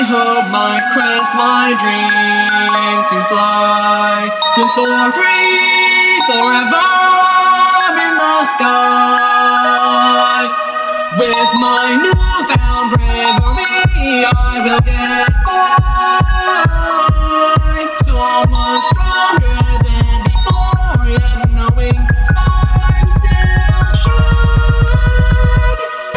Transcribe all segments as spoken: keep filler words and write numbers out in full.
hope, my quest, my dream to fly, to soar free forever in the sky. With my newfound bravery, I will get by. So much stronger than before, yet knowing I'm still sure.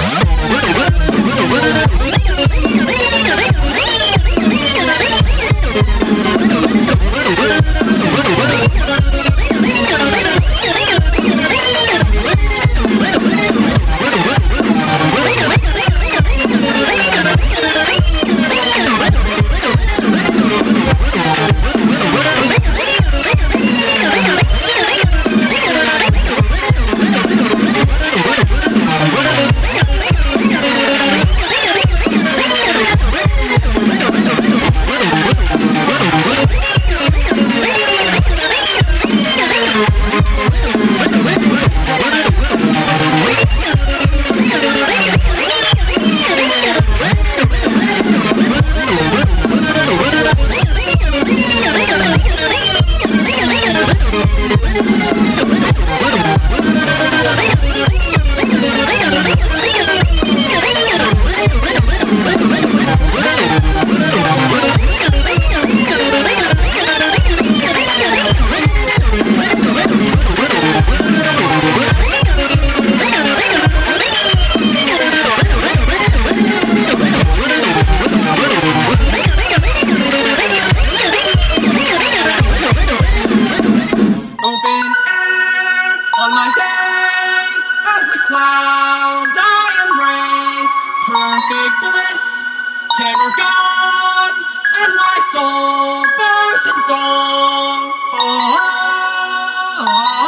Open air on my face as the clouds I embrace. Perfect bliss, terror gone as my soul bursts in song. Oh, oh,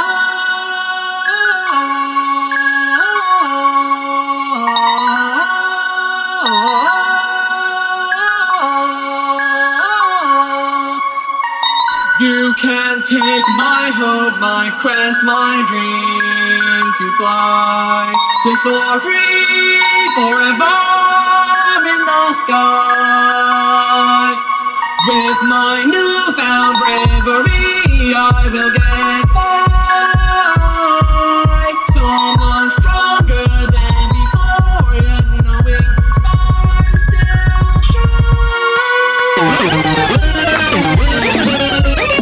oh, oh, oh. You can't take my hope, my quest, my dream to fly, to soar free forever in the sky. With my newfound bravery, I will get by. So much stronger than before, yet knowing I'm still sure.